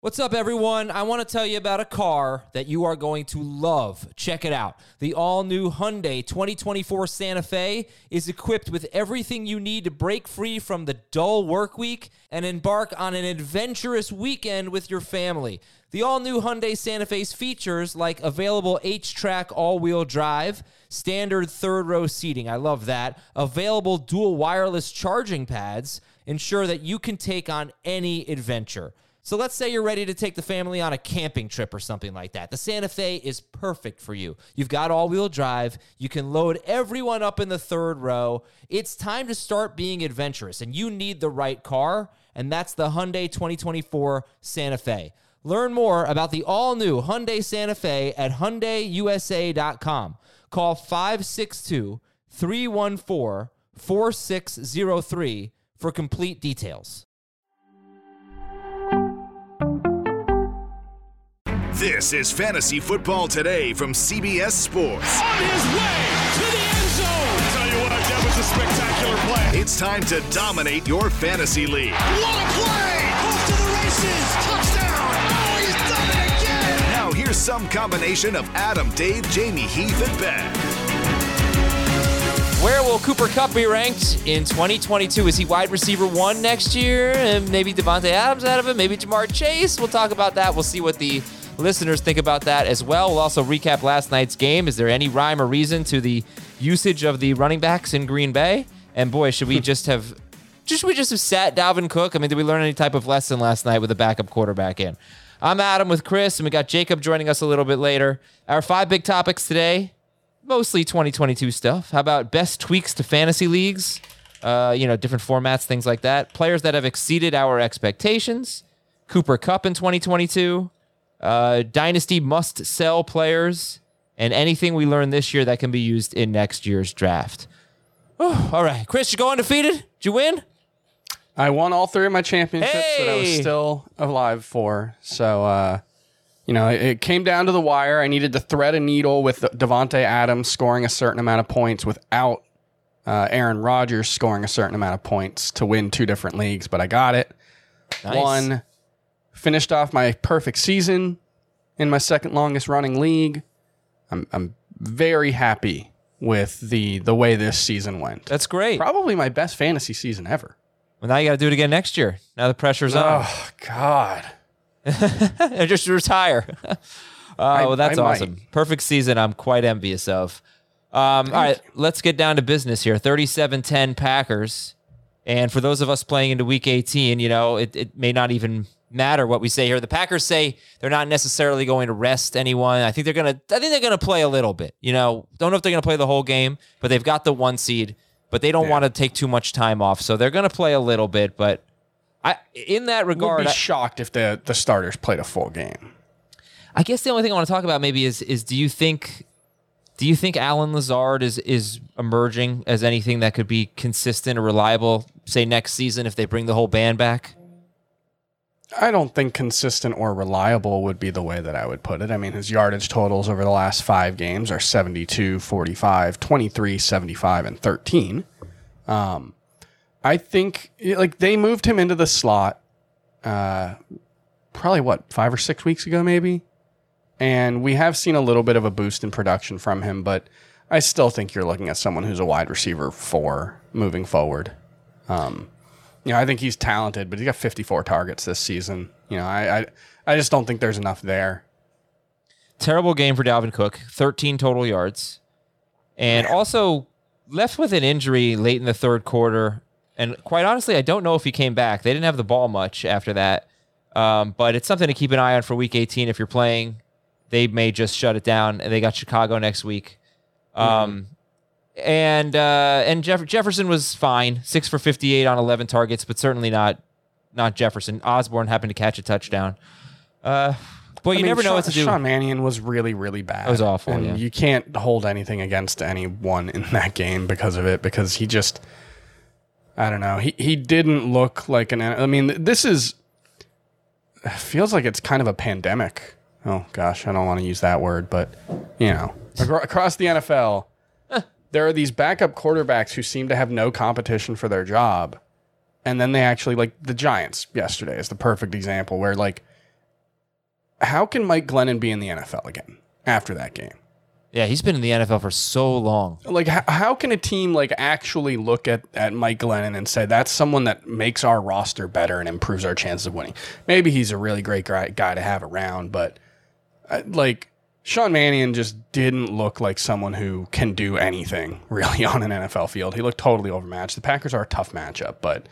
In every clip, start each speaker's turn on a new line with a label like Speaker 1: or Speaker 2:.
Speaker 1: What's up, everyone? I want to tell you about a car that you are going to love. Check it out. The all-new Hyundai 2024 Santa Fe is equipped with everything you need to break free from the dull work week and embark on an adventurous weekend with your family. The all-new Hyundai Santa Fe's features like available H-Track all-wheel drive, standard third-row seating, I love that, available dual wireless charging pads, ensure that you can take on any adventure. So let's say you're ready to take the family on a camping trip or something like that. The Santa Fe is perfect for you. You've got all-wheel drive. You can load everyone up in the third row. It's time to start being adventurous, and you need the right car, and that's the Hyundai 2024 Santa Fe. Learn more about the all-new Hyundai Santa Fe at HyundaiUSA.com. Call 562-314-4603 for complete details.
Speaker 2: This is Fantasy Football Today from CBS Sports.
Speaker 3: On his way to the end zone. I'll tell you what, that was a spectacular play.
Speaker 2: It's time to dominate your fantasy league.
Speaker 3: What a play! Off to the races. Touchdown. Oh, he's done it again.
Speaker 2: Now here's some combination of Adam, Dave, Jamie, Heath, and Ben.
Speaker 1: Where will Cooper Kupp be ranked in 2022? Is he wide receiver 1 next year? And maybe Devontae Adams out of it? Maybe Jamar Chase? We'll talk about that. We'll see what the listeners think about that as well. We'll also recap last night's game. Is there any rhyme or reason to the usage of the running backs in Green Bay? And boy, should we just have sat Dalvin Cook? I mean, did we learn any type of lesson last night with a backup quarterback in? I'm Adam with Chris, and we got Jacob joining us a little bit later. Our 5 big topics today. Mostly 2022 stuff. How about best tweaks to fantasy leagues? Different formats, things like that. Players that have exceeded our expectations. Cooper Kupp in 2022. Dynasty must-sell players. And anything we learned this year that can be used in next year's draft. Oh, all right. Chris, you go undefeated? Did you win?
Speaker 4: I won all 3 of my championships that I was still alive for. So, it came down to the wire. I needed to thread a needle with Devontae Adams scoring a certain amount of points without Aaron Rodgers scoring a certain amount of points to win 2 different leagues, but I got it.
Speaker 1: Nice.
Speaker 4: Won. Finished off my perfect season in my second longest running league. I'm very happy with the way this season went.
Speaker 1: That's great.
Speaker 4: Probably my best fantasy season ever.
Speaker 1: Well, now you got to do it again next year. Now the pressure's on.
Speaker 4: Oh, God.
Speaker 1: And just retire. That's awesome. Perfect season I'm quite envious of. All right, let's get down to business here. 37-10 Packers. And for those of us playing into Week 18, it may not even matter what we say here. The Packers say they're not necessarily going to rest anyone. I think they're gonna play a little bit. Don't know if they're gonna play the whole game, but they've got the 1 seed. But they don't want to take too much time off, so they're gonna play a little bit. But in that regard,
Speaker 4: Would be shocked if the starters played a full game.
Speaker 1: I guess the only thing I want to talk about maybe is do you think Alan Lazard is emerging as anything that could be consistent or reliable, say next season if they bring the whole band back?
Speaker 4: I don't think consistent or reliable would be the way that I would put it. I mean, his yardage totals over the last 5 games are 72, 45, 23, 75, and 13. I think they moved him into the slot probably 5 or 6 weeks ago maybe. And we have seen a little bit of a boost in production from him, but I still think you're looking at someone who's a wide receiver 4 moving forward. I think he's talented, but he got 54 targets this season. I just don't think there's enough there.
Speaker 1: Terrible game for Dalvin Cook, 13 total yards. And also left with an injury late in the third quarter. And quite honestly, I don't know if he came back. They didn't have the ball much after that. But it's something to keep an eye on for Week 18 if you're playing. They may just shut it down, and they got Chicago next week. And Jefferson was fine, 6 for 58 on 11 targets, but certainly not Jefferson. Osborne happened to catch a touchdown. But you never know what to do.
Speaker 4: Sean Mannion was really, really bad.
Speaker 1: It was awful,
Speaker 4: and you can't hold anything against anyone in that game because of it, because he just, I don't know. He didn't look like this feels like it's kind of a pandemic. Oh, gosh, I don't want to use that word, but, across the NFL, there are these backup quarterbacks who seem to have no competition for their job. And then they actually, the Giants yesterday is the perfect example where, how can Mike Glennon be in the NFL again after that game?
Speaker 1: Yeah, he's been in the NFL for so long.
Speaker 4: Like, how can a team like actually look at Mike Glennon and say that's someone that makes our roster better and improves our chances of winning? Maybe he's a really great guy to have around, but like Sean Mannion just didn't look like someone who can do anything really on an NFL field. He looked totally overmatched. The Packers are a tough matchup, but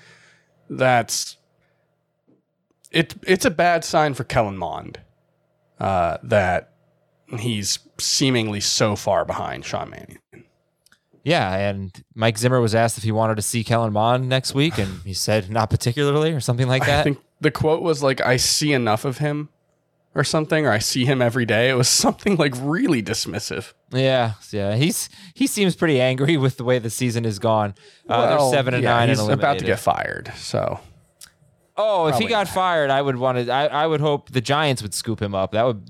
Speaker 4: it's a bad sign for Kellen Mond that he's seemingly so far behind Sean Mannion.
Speaker 1: Yeah, and Mike Zimmer was asked if he wanted to see Kellen Mond next week, and he said not particularly, or something like that.
Speaker 4: I think the quote was like, I see enough of him, or something, or I see him every day. It was something like really dismissive.
Speaker 1: Yeah. He seems pretty angry with the way the season has gone. They're 7-9 and eliminated.
Speaker 4: He's about to get fired, so...
Speaker 1: Oh, if he got fired, I would hope the Giants would scoop him up. That would,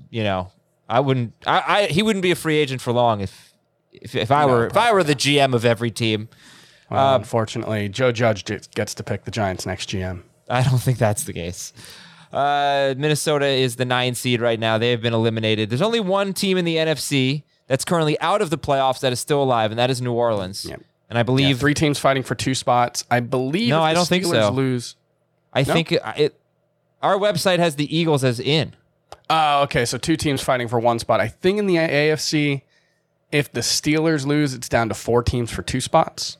Speaker 1: he wouldn't be a free agent for long if I were the GM of every team.
Speaker 4: Well, unfortunately, Joe Judge gets to pick the Giants' next GM.
Speaker 1: I don't think that's the case. Minnesota is the 9 seed right now. They have been eliminated. There's only one team in the NFC that's currently out of the playoffs that is still alive, and that is New Orleans.
Speaker 4: Yep.
Speaker 1: And I believe
Speaker 4: 3 teams fighting for 2 spots. I believe.
Speaker 1: No, I don't think so.
Speaker 4: Lose.
Speaker 1: I think our website has the Eagles as in.
Speaker 4: Oh, okay. So 2 teams fighting for 1 spot. I think in the AFC, if the Steelers lose, it's down to 4 teams for 2 spots.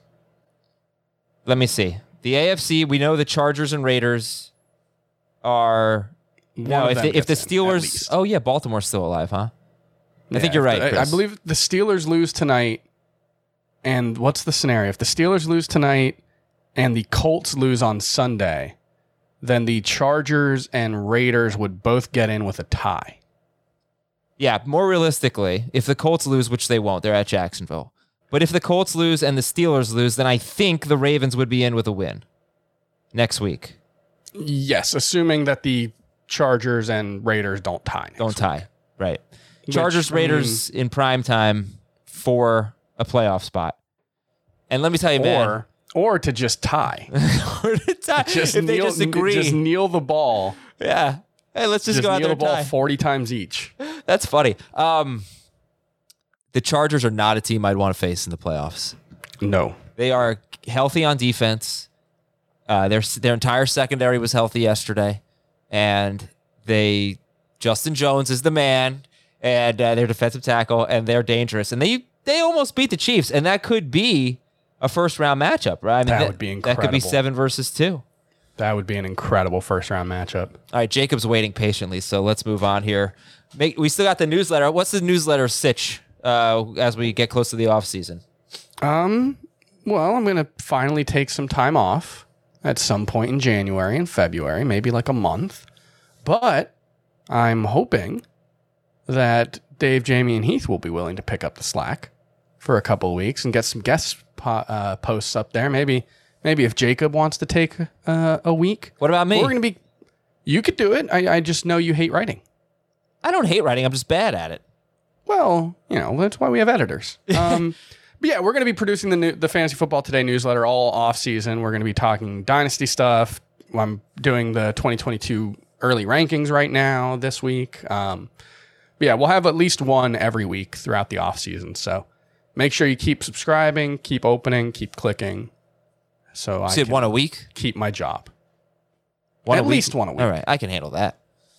Speaker 1: Let me see. The AFC, we know the Chargers and Raiders are. No, if the Steelers. Oh yeah, Baltimore's still alive, huh? I think you're right, Chris.
Speaker 4: I believe the Steelers lose tonight. And what's the scenario? If the Steelers lose tonight and the Colts lose on Sunday, then the Chargers and Raiders would both get in with a tie.
Speaker 1: Yeah, more realistically, if the Colts lose, which they won't, they're at Jacksonville. But if the Colts lose and the Steelers lose, then I think the Ravens would be in with a win next week.
Speaker 4: Yes, assuming that the Chargers and Raiders don't tie.
Speaker 1: Don't tie, right. Chargers, Raiders in prime time for a playoff spot. And let me tell you, man.
Speaker 4: Or to just tie.
Speaker 1: Or to tie. If they disagree.
Speaker 4: Just kneel the ball.
Speaker 1: Yeah. Hey, let's just go out there and
Speaker 4: kneel the ball
Speaker 1: tie.
Speaker 4: 40 times each.
Speaker 1: That's funny. The Chargers are not a team I'd want to face in the playoffs.
Speaker 4: No.
Speaker 1: They are healthy on defense. Their entire secondary was healthy yesterday. And Justin Jones is the man. And their defensive tackle. And they're dangerous. And they almost beat the Chiefs. And that could be a first-round matchup, right? I mean,
Speaker 4: that would be incredible.
Speaker 1: That could be 7 versus 2.
Speaker 4: That would be an incredible first-round matchup.
Speaker 1: All right, Jacob's waiting patiently, so let's move on here. We still got the newsletter. What's the newsletter sitch as we get close to the offseason?
Speaker 4: Well, I'm going to finally take some time off at some point in January and February, maybe like a month. But I'm hoping that Dave, Jamie, and Heath will be willing to pick up the slack for a couple of weeks and get some guest posts up there. Maybe if Jacob wants to take a week.
Speaker 1: What about me?
Speaker 4: We're going to be. You could do it. I just know you hate writing.
Speaker 1: I don't hate writing. I'm just bad at it.
Speaker 4: Well, that's why we have editors. But yeah, we're going to be producing the Fantasy Football Today newsletter all off season. We're going to be talking dynasty stuff. I'm doing the 2022 early rankings right now this week. But yeah, we'll have at least one every week throughout the off season. So make sure you keep subscribing, keep opening, keep clicking. So I
Speaker 1: can one a week?
Speaker 4: Keep my job.
Speaker 1: At
Speaker 4: least one a week.
Speaker 1: All right, I can handle that.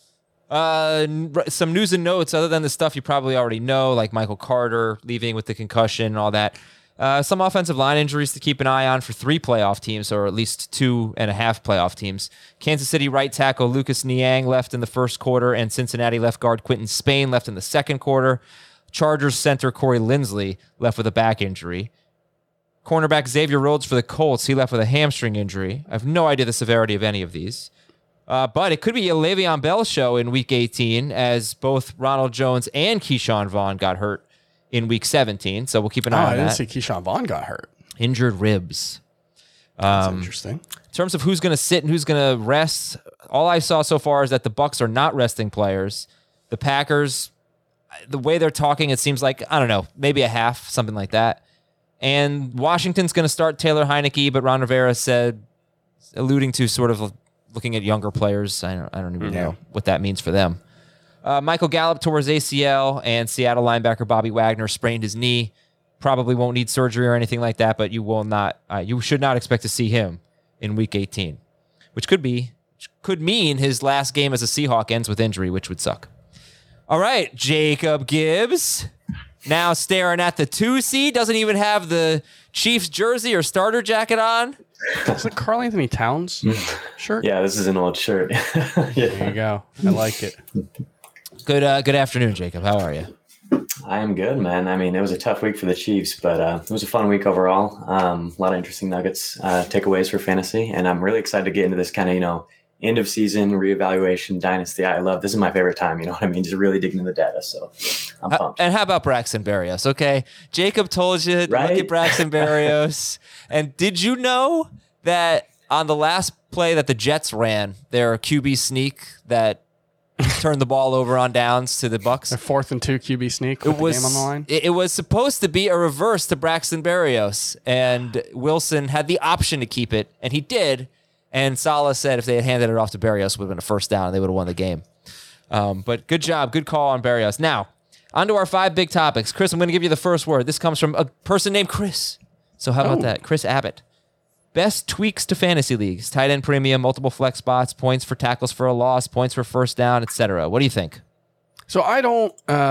Speaker 1: Some news and notes other than the stuff you probably already know, like Michael Carter leaving with the concussion and all that. Some offensive line injuries to keep an eye on for 3 playoff teams, or at least 2.5 playoff teams. Kansas City right tackle Lucas Niang left in the first quarter, and Cincinnati left guard Quentin Spain left in the second quarter. Chargers center Corey Linsley left with a back injury. Cornerback Xavier Rhodes for the Colts, he left with a hamstring injury. I have no idea the severity of any of these. But it could be a Le'Veon Bell show in Week 18, as both Ronald Jones and Keyshawn Vaughn got hurt in Week 17. So we'll keep an eye on that.
Speaker 4: I didn't see Keyshawn Vaughn got hurt.
Speaker 1: Injured ribs.
Speaker 4: That's interesting.
Speaker 1: In terms of who's going to sit and who's going to rest, all I saw so far is that the Bucs are not resting players. The Packers, the way they're talking, it seems like, I don't know, maybe a half, something like that. And Washington's going to start Taylor Heineke, but Ron Rivera said, alluding to sort of looking at younger players. I don't even know what that means for them. Michael Gallup tore his ACL, and Seattle linebacker Bobby Wagner sprained his knee. Probably won't need surgery or anything like that, but you will not. You should not expect to see him in Week 18, which could mean his last game as a Seahawk ends with injury, which would suck. All right, Jacob Gibbs, now staring at the 2 seed, doesn't even have the Chiefs jersey or starter jacket on.
Speaker 4: Is it Karl Anthony Towns shirt?
Speaker 5: Yeah, this is an old shirt.
Speaker 4: Yeah. There you go. I like it.
Speaker 1: Good afternoon, Jacob. How are you?
Speaker 5: I am good, man. I mean, it was a tough week for the Chiefs, but it was a fun week overall. A lot of interesting nuggets, takeaways for fantasy, and I'm really excited to get into this kind of, end of season reevaluation dynasty. I love this is my favorite time. You know what I mean? Just really digging into the data. So I'm pumped.
Speaker 1: And how about Braxton Berrios? Okay, Jacob told you to look at Braxton Berrios. And did you know that on the last play that the Jets ran, their QB sneak that turned the ball over on downs to the Bucks,
Speaker 4: a 4th and 2 QB sneak with the game on the line?
Speaker 1: It was supposed to be a reverse to Braxton Berrios, and Wilson had the option to keep it, and he did. And Saleh said if they had handed it off to Berrios, it would have been a first down, and they would have won the game. But good job. Good call on Berrios. Now, on to our 5 big topics. Chris, I'm going to give you the first word. This comes from a person named Chris. So how about that? Chris Abbott. Best tweaks to fantasy leagues. Tight end premium, multiple flex spots, points for tackles for a loss, points for first down, etc. What do you think?
Speaker 4: So I don't...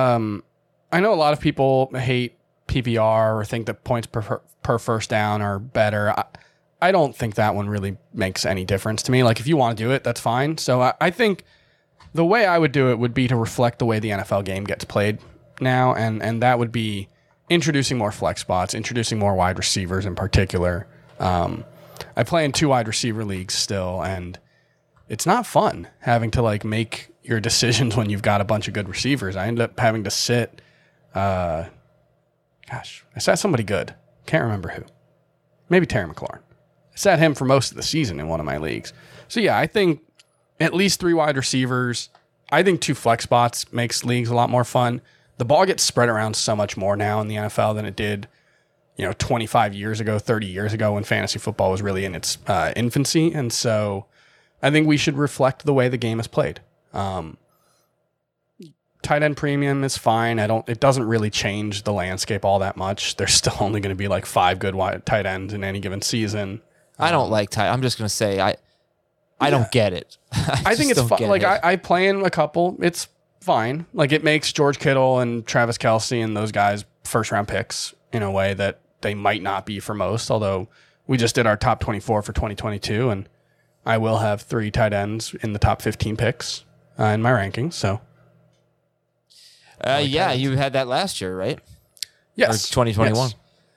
Speaker 4: I know a lot of people hate PPR or think that points per first down are better. I don't think that one really makes any difference to me. Like, if you want to do it, that's fine. So I think the way I would do it would be to reflect the way the NFL game gets played now, and that would be introducing more flex spots, introducing more wide receivers in particular. I play in 2 wide receiver leagues still, and it's not fun having to make your decisions when you've got a bunch of good receivers. I end up having to sit. I sat somebody good. Can't remember who. Maybe Terry McLaurin. I sat him for most of the season in one of my leagues. So yeah, I think at least 3 wide receivers. I think 2 flex spots makes leagues a lot more fun. The ball gets spread around so much more now in the NFL than it did, 25 years ago, 30 years ago when fantasy football was really in its infancy. And so I think we should reflect the way the game is played. Tight end premium is fine. It doesn't really change the landscape all that much. There's still only going to be 5 good wide tight ends in any given season.
Speaker 1: I don't like tight. I'm just going to say I don't get it.
Speaker 4: I think it's fun. I play in a couple. It's fine. It makes George Kittle and Travis Kelce and those guys first round picks in a way that they might not be for most. Although we just did our top 24 for 2022, and I will have 3 tight ends in the top 15 picks in my rankings. So.
Speaker 1: You had that last year, right?
Speaker 4: Yes.
Speaker 1: Or 2021.
Speaker 4: Yes.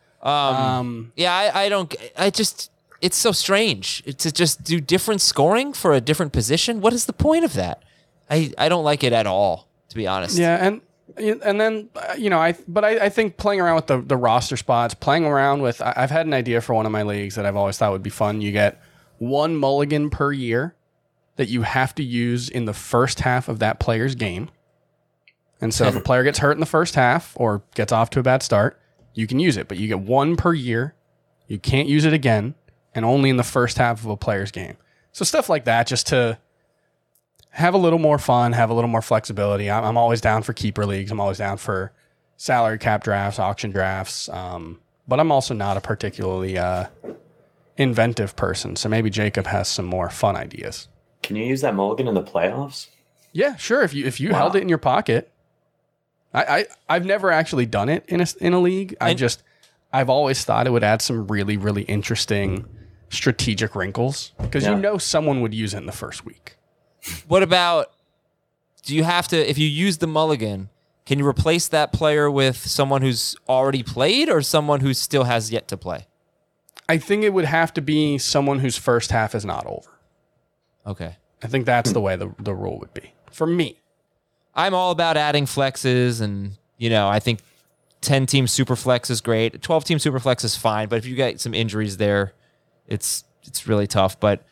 Speaker 1: I don't. It's so strange to just do different scoring for a different position. What is the point of that? I don't like it at all, to be honest.
Speaker 4: Yeah, and then I think playing around with the roster spots, playing around with. I've had an idea for one of my leagues that I've always thought would be fun. You get 1 mulligan per year that you have to use in the first half of that player's game. And so if a player gets hurt in the first half or gets off to a bad start, you can use it. But you get 1 per year. You can't use it again, and only in the first half of a player's game. So stuff like that, just to have a little more fun, have a little more flexibility. I'm always down for keeper leagues. I'm always down for salary cap drafts, auction drafts. But I'm also not a particularly inventive person. So maybe Jacob has some more fun ideas.
Speaker 5: Can you use that mulligan in the playoffs?
Speaker 4: Yeah, sure. If you held it in your pocket. I've never actually done it in a league. I've always thought it would add some really, really interesting strategic wrinkles because someone would use it in the first week.
Speaker 1: What about, do you have to, if you use the mulligan, can you replace that player with someone who's already played or someone who still has yet to play?
Speaker 4: I think it would have to be someone whose first half is not over.
Speaker 1: Okay.
Speaker 4: I think that's the way the rule would be for me.
Speaker 1: I'm all about adding flexes, and I think 10-team super flex is great. 12-team super flex is fine, but if you get some injuries there, it's really tough. But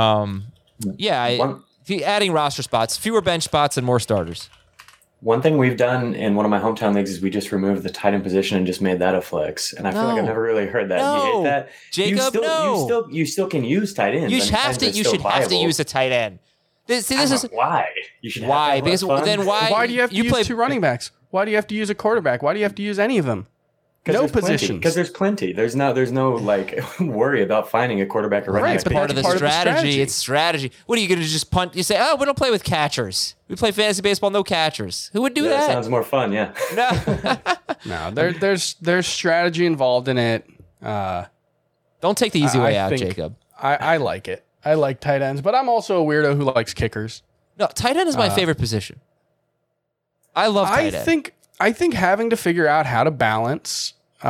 Speaker 1: adding roster spots, fewer bench spots, and more starters.
Speaker 5: One thing we've done in one of my hometown leagues is we just removed the tight end position and just made that a flex. And I feel like I've never really heard that.
Speaker 1: No.
Speaker 5: You hate that?
Speaker 1: Jacob,
Speaker 5: you still can use tight ends.
Speaker 1: You should have to use a tight end. This is
Speaker 5: why you should.
Speaker 1: why
Speaker 5: have
Speaker 1: because
Speaker 5: fun.
Speaker 1: then why?
Speaker 4: Why do you have to use
Speaker 1: play
Speaker 4: 2 running backs? Why do you have to use a quarterback? Why do you have to use any of them? No positions.
Speaker 5: Because there's plenty. There's no like worry about finding a quarterback or running
Speaker 4: Right,
Speaker 5: back.
Speaker 4: but
Speaker 1: part of the
Speaker 4: that's
Speaker 1: strategy. It's strategy. What are you going to just punt? You say, oh, we don't play with catchers. We play fantasy baseball, no catchers. Who would do
Speaker 5: That
Speaker 1: that?
Speaker 5: sounds more fun. Yeah.
Speaker 1: No.
Speaker 4: No, there's strategy involved in it.
Speaker 1: Don't take the easy way out,
Speaker 4: think
Speaker 1: Jacob.
Speaker 4: I like it. I like tight ends, but I'm also a weirdo who likes kickers.
Speaker 1: No, tight end is my favorite position. I love tight end.
Speaker 4: I think having to figure out how to balance,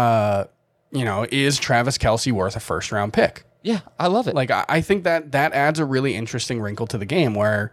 Speaker 4: is Travis Kelce worth a first round pick?
Speaker 1: Yeah, I love it.
Speaker 4: Like I think that adds a really interesting wrinkle to the game where,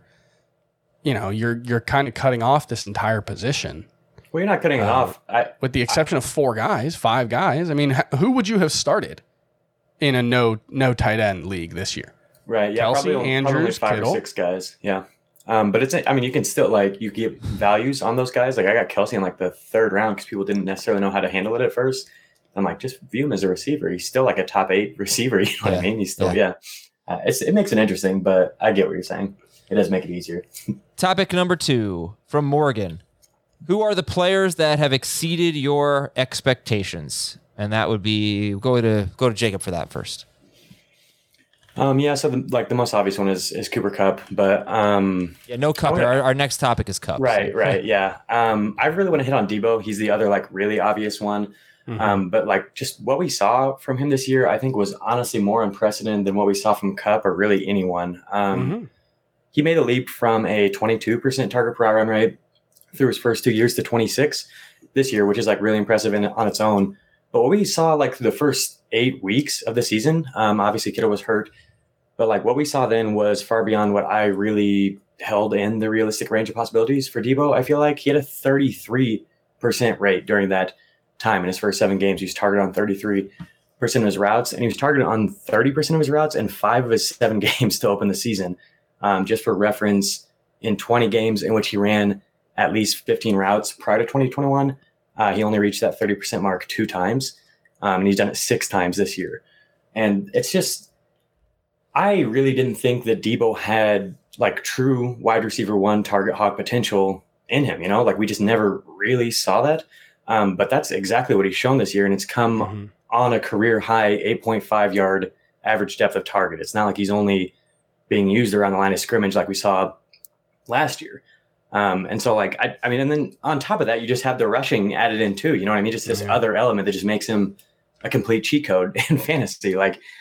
Speaker 4: you're kind of cutting off this entire position.
Speaker 5: Well, you're not cutting it off.
Speaker 4: With the exception of 5 guys. I mean, who would you have started in a no tight end league this year?
Speaker 5: Right. Yeah.
Speaker 4: Kelce,
Speaker 5: probably only
Speaker 4: Andrews,
Speaker 5: 5
Speaker 4: Kittle.
Speaker 5: or 6 guys. Yeah. But you can still you get values on those guys. Like I got Kelce in like the 3rd round because people didn't necessarily know how to handle it at first. I'm like, just view him as a receiver. He's still like a top 8 receiver. You know what I mean? He's still, it makes it interesting, but I get what you're saying. It does make it easier.
Speaker 1: Topic number 2 from Morgan. Who are the players that have exceeded your expectations? And that would be go to Jacob for that first.
Speaker 5: So the most obvious one is Cooper Kupp, but
Speaker 1: no Kupp here. Our next topic is Kupp.
Speaker 5: Right, yeah. I really want to hit on Debo. He's the other really obvious one.
Speaker 4: Mm-hmm.
Speaker 5: But just what we saw from him this year, I think was honestly more unprecedented than what we saw from Kupp or really anyone. He made a leap from a 22% target per run rate through his first 2 years to 26 this year, which is really impressive on its own. But what we saw the first 8 weeks of the season, obviously Kittle was hurt, but what we saw then was far beyond what I really held in the realistic range of possibilities for Debo. I feel like he had a 33% rate during that time in his first 7 games. He was targeted on 33% of his routes, and he was targeted on 30% of his routes in 5 of his 7 games to open the season. Just for reference, in 20 games in which he ran at least 15 routes prior to 2021, he only reached that 30% mark 2 times, and he's done it 6 times this year. And it's just, I really didn't think that Debo had true wide receiver 1 target hog potential in him. We just never really saw that. But that's exactly what he's shown this year, and it's come on a career high 8.5 yard average depth of target. It's not like he's only being used around the line of scrimmage like we saw last year. And so and then on top of that, you just have the rushing added in too. You know what I mean? Just this other element that just makes him a complete cheat code in fantasy.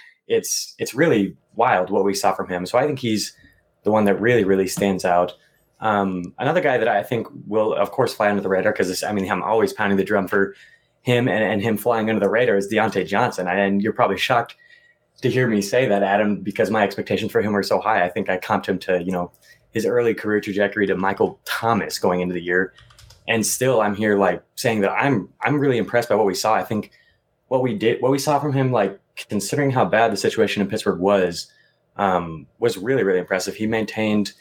Speaker 5: It's really wild what we saw from him. So I think he's the one that really, really stands out. Another guy that I think will, of course, fly under the radar because I'm always pounding the drum for him and him flying under the radar is Deontay Johnson. And you're probably shocked to hear me say that, Adam, because my expectations for him were so high. I think I comped him to, his early career trajectory to Michael Thomas going into the year. And still I'm here saying that I'm really impressed by what we saw. I think what we saw from him, considering how bad the situation in Pittsburgh was really, really impressive. He maintained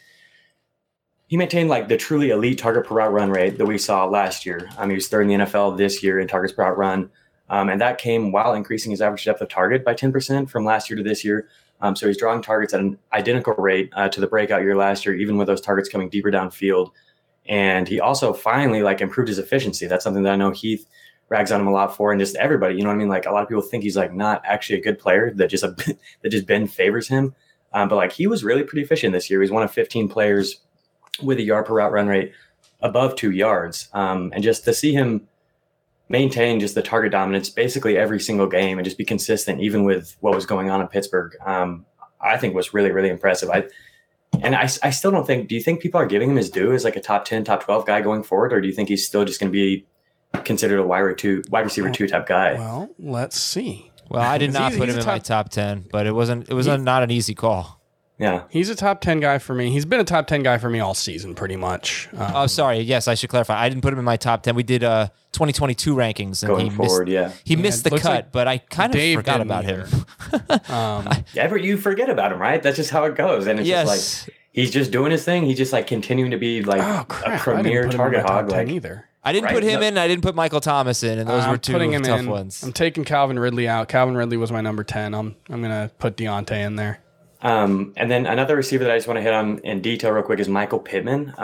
Speaker 5: the truly elite target per route run rate that we saw last year. He was 3rd in the NFL this year in targets per route run. And that came while increasing his average depth of target by 10% from last year to this year. So he's drawing targets at an identical rate to the breakout year last year, even with those targets coming deeper downfield. And he also finally improved his efficiency. That's something that I know Heath rags on him a lot for, and just everybody. You know what I mean? A lot of people think he's not actually a good player, that just Ben favors him. But he was really pretty efficient this year. He's one of 15 players with a yard per route run rate above 2 yards. And just to see him maintain just the target dominance basically every single game and just be consistent, even with what was going on in Pittsburgh, I think was really, really impressive. I still don't think, do you think people are giving him his due as a top 10, top 12 guy going forward? Or do you think he's still just going to be considered a wide receiver 2 type guy?
Speaker 4: Well, let's see.
Speaker 1: Well, I did not put him in my top 10, but it was not an easy call.
Speaker 5: Yeah.
Speaker 4: He's a top 10 guy for me. He's been a top 10 guy for me all season, pretty much.
Speaker 1: Sorry. Yes, I should clarify. I didn't put him in my top 10. We did 2022 rankings. And
Speaker 5: going forward,
Speaker 1: he missed the cut, but I kind of
Speaker 4: Dave
Speaker 1: forgot about him.
Speaker 5: Yeah, but you forget about him, right? That's just how it goes. And it's just he's just doing his thing. He's just continuing to be a premier target hog.
Speaker 4: Either.
Speaker 1: I didn't put him in. I didn't put Michael Thomas in, and those were two tough ones.
Speaker 4: I'm taking Calvin Ridley out. Calvin Ridley was my number 10. I'm gonna put Deontay in there.
Speaker 5: And then another receiver that I just want to hit on in detail real quick is Michael Pittman.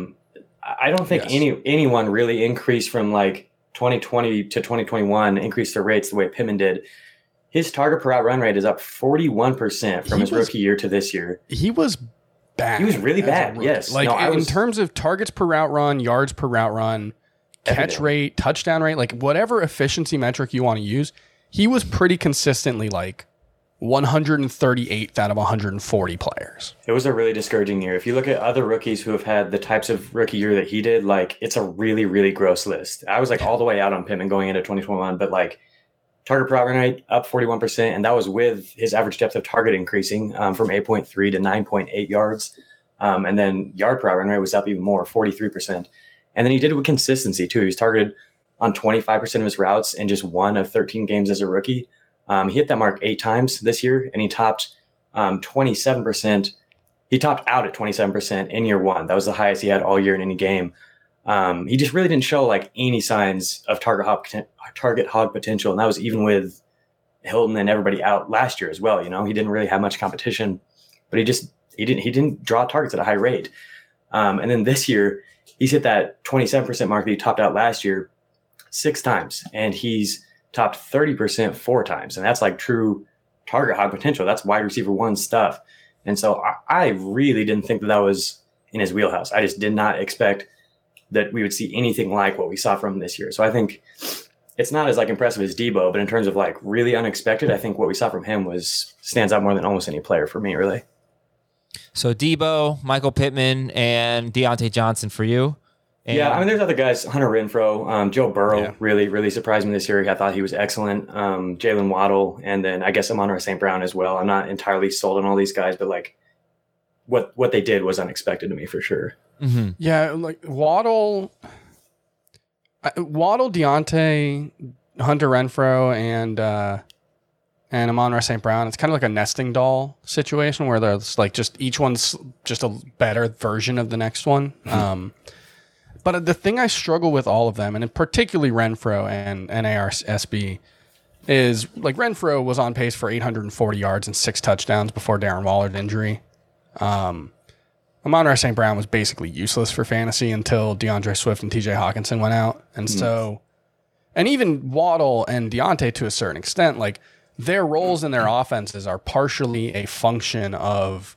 Speaker 5: I don't think anyone really increased from like 2020 to 2021, increased their rates the way Pittman did. His target per route run rate is up 41% from his rookie year to this year.
Speaker 4: He was bad.
Speaker 5: He was really bad, yes.
Speaker 4: Like in terms of targets per route run, yards per route run, catch rate, touchdown rate, like whatever efficiency metric you want to use, he was pretty consistently like 138th out of 140 players.
Speaker 5: It was a really discouraging year. If you look at other rookies who have had the types of rookie year that he did, like it's a really, really gross list. I was like all the way out on Pittman going into 2021, but like target per route run rate up 41%, and that was with his average depth of target increasing from 8.3 to 9.8 yards. And then yard per route run rate was up even more, 43%. And then he did it with consistency too. He was targeted on 25% of his routes in just 1 of 13 games as a rookie. He hit that mark 8 times this year, and he topped 27%. He topped out at 27% in year 1. That was the highest he had all year in any game. He just really didn't show like any signs of target hog potential, and that was even with Hilton and everybody out last year as well. You know, he didn't really have much competition, but he didn't draw targets at a high rate. And then this year, he's hit that 27% mark that he topped out last year 6 times, and he's topped 30% 4 times. And that's like true target hog potential. That's wide receiver 1 stuff. And so I really didn't think that was in his wheelhouse. I just did not expect that we would see anything like what we saw from him this year. So I think it's not as like impressive as Debo, but in terms of like really unexpected, I think what we saw from him stands out more than almost any player for me, really.
Speaker 1: So Debo, Michael Pittman, and Deontay Johnson for you. And
Speaker 5: yeah, I mean, there's other guys. Hunter Renfrow, Joe Burrow really, really surprised me this year. I thought he was excellent. Jalen Waddle, and then I guess Amon-Ra St. Brown as well. I'm not entirely sold on all these guys, but like what they did was unexpected to me for sure.
Speaker 1: Mm-hmm.
Speaker 4: Yeah, like Waddle, Deontay, Hunter Renfrow, and Amon-Ra St. Brown. It's kind of like a nesting doll situation where there's like just each one's just a better version of the next one. But the thing I struggle with all of them, and particularly Renfrow and NARSB, is like Renfrow was on pace for 840 yards and 6 touchdowns before Darren Waller's injury. Amon-Ra St. Brown was basically useless for fantasy until DeAndre Swift and TJ Hawkinson went out. And so, and even Waddle and Deontay to a certain extent, like their roles in their offenses are partially a function of,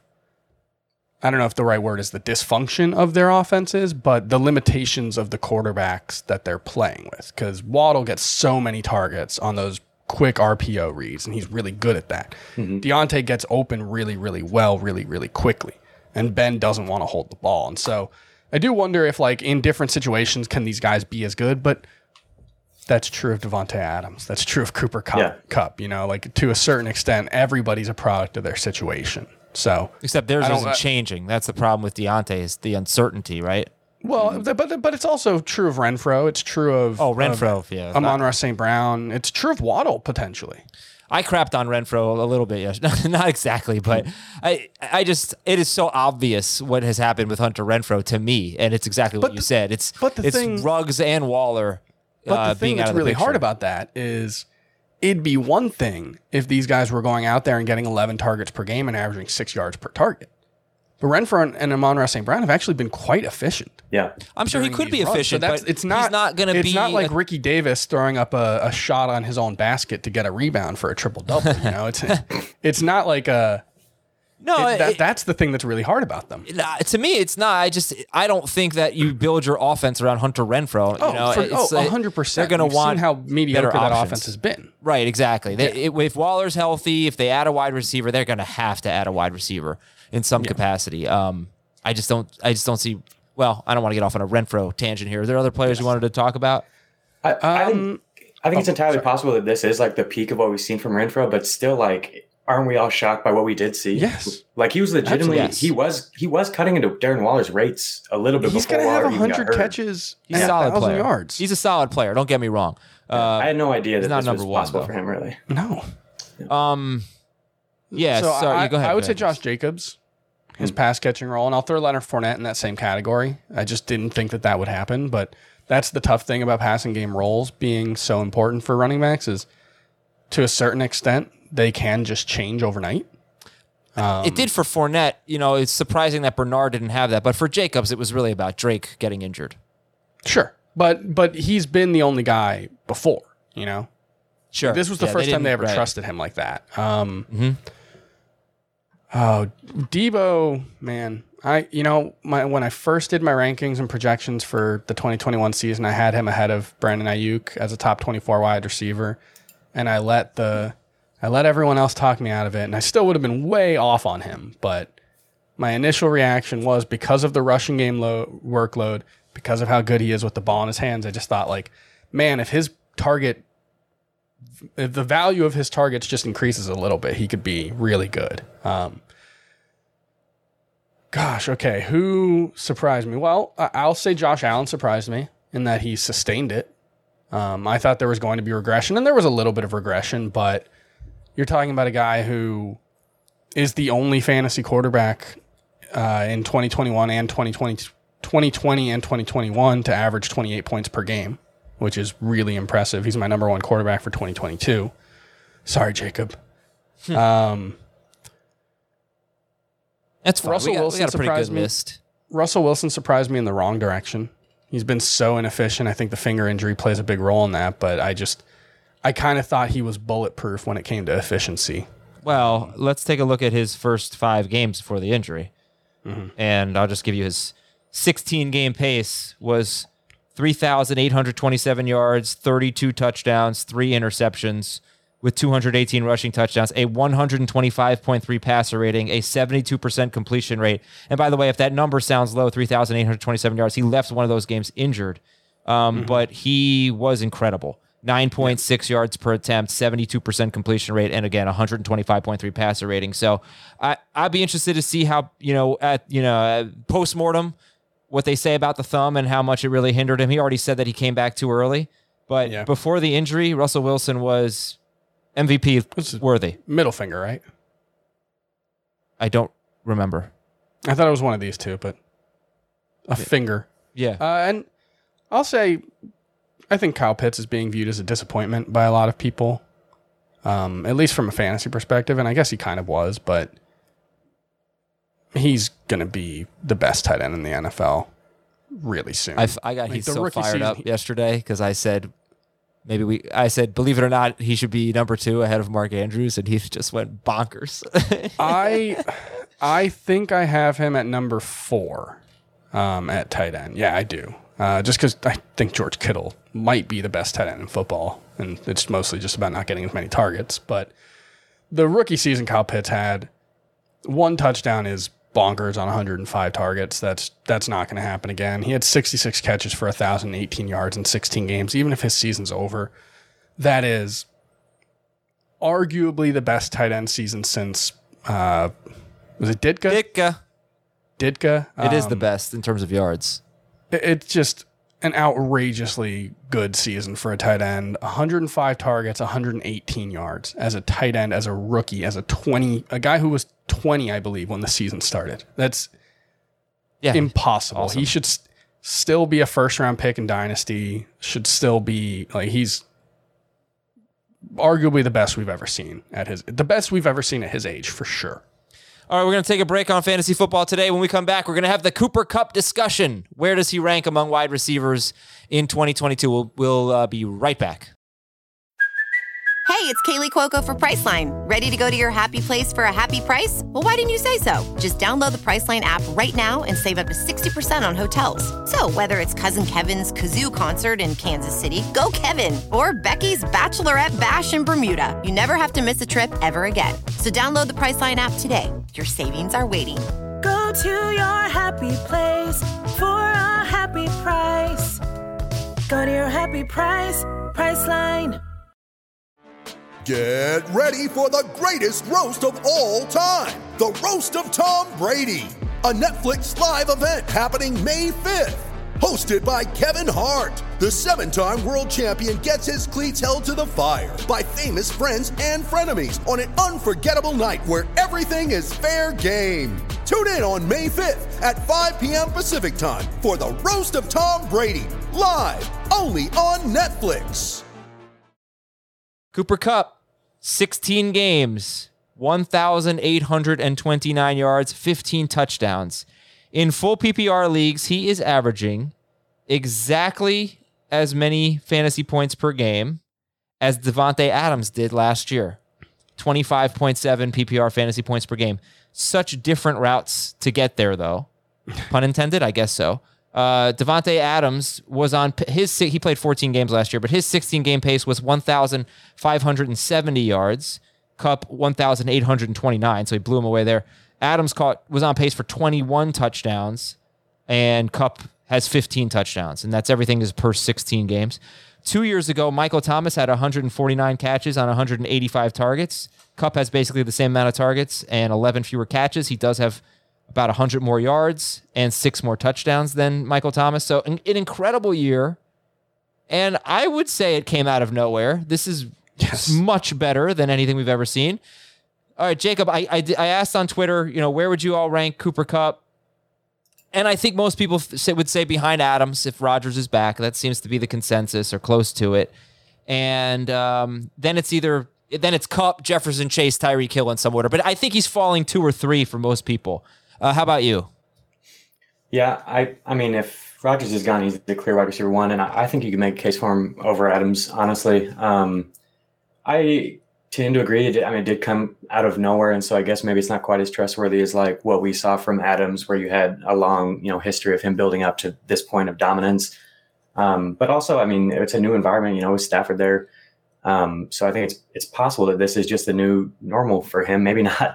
Speaker 4: I don't know if the right word is the dysfunction of their offenses, but the limitations of the quarterbacks that they're playing with. Because Waddle gets so many targets on those quick RPO reads, and he's really good at that. Mm-hmm. Deontay gets open really, really well, really, really quickly. And Ben doesn't want to hold the ball. And so I do wonder if, like, in different situations, can these guys be as good? But that's true of Devontae Adams. That's true of Cooper Kupp. You know, like, to a certain extent, everybody's a product of their situation. So,
Speaker 1: except theirs isn't changing. That's the problem with Deontay, is the uncertainty, right?
Speaker 4: Well, but it's also true of Renfrow. It's true of
Speaker 1: Renfrow,
Speaker 4: Amon-Ra St. Brown. It's true of Waddle potentially.
Speaker 1: I crapped on Renfrow a little bit, yes. Not exactly, but I just, it is so obvious what has happened with Hunter Renfrow to me, and it's exactly what you said. It's Ruggs and Waller.
Speaker 4: But the thing that's really hard about that is, it'd be one thing if these guys were going out there and getting 11 targets per game and averaging 6 yards per target. But Renfrow and Amon-Ra St. Brown have actually been quite efficient.
Speaker 5: Yeah.
Speaker 1: I'm sure he could be efficient, but
Speaker 4: he's not going to be... It's not like Ricky Davis throwing up a shot on his own basket to get a rebound for a triple-double. You know, it's not like a... No, that's the thing that's really hard about them.
Speaker 1: To me, it's not. I don't think that you build your offense around Hunter Renfrow.
Speaker 4: 100%.
Speaker 1: They're going to want
Speaker 4: how mediocre that offense has been.
Speaker 1: Right, exactly. If Waller's healthy, if they add a wide receiver, they're going to have to add a wide receiver in some capacity. I just don't see. Well, I don't want to get off on a Renfrow tangent here. Are there other players you wanted to talk about?
Speaker 5: I think it's entirely possible that this is like the peak of what we've seen from Renfrow, but still, like, aren't we all shocked by what we did see?
Speaker 4: Yes.
Speaker 5: Like, he was legitimately, he was cutting into Darren Waller's rates a little bit
Speaker 4: He's
Speaker 5: before.
Speaker 4: He's going to have 100 catches.
Speaker 1: He's a solid player.
Speaker 4: Yards.
Speaker 1: He's a solid player. Don't get me wrong.
Speaker 5: I had no idea that this was possible
Speaker 1: though.
Speaker 5: for him, really.
Speaker 4: No.
Speaker 1: Yeah.
Speaker 4: So
Speaker 1: sorry, go ahead.
Speaker 4: I would say Josh Jacobs, his pass catching role, and I'll throw Leonard Fournette in that same category. I just didn't think that would happen, but that's the tough thing about passing game roles being so important for running backs is, to a certain extent, they can just change overnight.
Speaker 1: It did for Fournette. It's surprising that Bernard didn't have that. But for Jacobs, it was really about Drake getting injured.
Speaker 4: Sure. But he's been the only guy before,
Speaker 1: Sure.
Speaker 4: This was the first time they ever trusted him like that. Oh, Debo, man. When I first did my rankings and projections for the 2021 season, I had him ahead of Brandon Ayuk as a top 24 wide receiver. And I let everyone else talk me out of it, and I still would have been way off on him. But my initial reaction was because of the rushing game workload, because of how good he is with the ball in his hands. I just thought, man, if the value of his targets just increases a little bit, he could be really good. Okay, who surprised me? Well, I'll say Josh Allen surprised me in that he sustained it. I thought there was going to be regression, and there was a little bit of regression, but you're talking about a guy who is the only fantasy quarterback in 2021 and 2020 and 2021 to average 28 points per game, which is really impressive. He's my number one quarterback for 2022. Sorry, Jacob.
Speaker 1: That's fine.
Speaker 4: Russell Wilson
Speaker 1: we got a pretty
Speaker 4: surprised
Speaker 1: good
Speaker 4: me.
Speaker 1: list.
Speaker 4: Russell Wilson surprised me in the wrong direction. He's been so inefficient. I think the finger injury plays a big role in that, but I kind of thought he was bulletproof when it came to efficiency.
Speaker 1: Well, let's take a look at his first 5 games before the injury. And I'll just give you his 16-game pace was 3,827 yards, 32 touchdowns, 3 interceptions, with 218 rushing touchdowns, a 125.3 passer rating, a 72% completion rate. And by the way, if that number sounds low, 3,827 yards, he left one of those games injured. But he was incredible. 9.6 yards per attempt, 72% completion rate, and again, 125.3 passer rating. So I'd be interested to see how, post-mortem, what they say about the thumb and how much it really hindered him. He already said that he came back too early. But before the injury, Russell Wilson was MVP worthy.
Speaker 4: Middle finger, right?
Speaker 1: I don't remember.
Speaker 4: I thought it was one of these two, but a finger.
Speaker 1: Yeah.
Speaker 4: And I'll say, I think Kyle Pitts is being viewed as a disappointment by a lot of people, at least from a fantasy perspective, and I guess he kind of was, but he's going to be the best tight end in the NFL really soon.
Speaker 1: He's so fired up yesterday because I said, believe it or not, he should be number 2 ahead of Mark Andrews, and he just went bonkers.
Speaker 4: I think I have him at number 4 at tight end. Yeah, I do. Just because I think George Kittle might be the best tight end in football, and it's mostly just about not getting as many targets. But the rookie season Kyle Pitts had, 1 touchdown is bonkers on 105 targets. That's not going to happen again. He had 66 catches for 1,018 yards in 16 games. Even if his season's over, that is arguably the best tight end season since, was it Ditka? Ditka.
Speaker 1: It is the best in terms of yards.
Speaker 4: It's just an outrageously good season for a tight end. 105 targets, 118 yards as a tight end, as a rookie, as a guy who was 20, I believe, when the season started. That's impossible. Awesome. He should still be a first-round pick in Dynasty. Should still be he's arguably the best we've ever seen at his age for sure.
Speaker 1: All right, we're going to take a break on fantasy football today. When we come back, we're going to have the Cooper Kupp discussion. Where does he rank among wide receivers in 2022? We'll be right back.
Speaker 6: Hey, it's Kaylee Cuoco for Priceline. Ready to go to your happy place for a happy price? Well, why didn't you say so? Just download the Priceline app right now and save up to 60% on hotels. So whether it's Cousin Kevin's Kazoo Concert in Kansas City, go Kevin, or Becky's Bachelorette Bash in Bermuda, you never have to miss a trip ever again. So download the Priceline app today. Your savings are waiting.
Speaker 7: Go to your happy place for a happy price. Go to your happy price, Priceline.
Speaker 8: Get ready for the greatest roast of all time, the Roast of Tom Brady, a Netflix live event happening May 5th. Hosted by Kevin Hart, the 7-time world champion gets his cleats held to the fire by famous friends and frenemies on an unforgettable night where everything is fair game. Tune in on May 5th at 5 p.m. Pacific time for the Roast of Tom Brady, live only on Netflix.
Speaker 1: Cooper Kupp, 16 games, 1,829 yards, 15 touchdowns. In full PPR leagues, he is averaging exactly as many fantasy points per game as Davante Adams did last year. 25.7 PPR fantasy points per game. Such different routes to get there, though. Pun intended? I guess so. Davante Adams was on he played 14 games last year, but his 16-game pace was 1,570 yards. Kupp 1,829, so he blew him away there. Adams was on pace for 21 touchdowns, and Kupp has 15 touchdowns, and that's everything is per 16 games. 2 years ago, Michael Thomas had 149 catches on 185 targets. Kupp has basically the same amount of targets and 11 fewer catches. He does have about 100 more yards and 6 more touchdowns than Michael Thomas. So an incredible year. And I would say it came out of nowhere. This is much better than anything we've ever seen. All right, Jacob, I asked on Twitter, where would you all rank Cooper Kupp? And I think most people would say behind Adams if Rodgers is back. That seems to be the consensus or close to it. And then it's Kupp, Jefferson, Chase, Tyreek Hill in some order. But I think he's falling 2 or 3 for most people. How about you?
Speaker 5: Yeah, I mean, if Rodgers is gone, he's the clear wide receiver 1, and I think you can make a case for him over Adams, honestly. I tend to agree. It did come out of nowhere, and so I guess maybe it's not quite as trustworthy as like what we saw from Adams, where you had a long, history of him building up to this point of dominance. But also, it's a new environment, with Stafford there. So I think it's possible that this is just the new normal for him. Maybe not,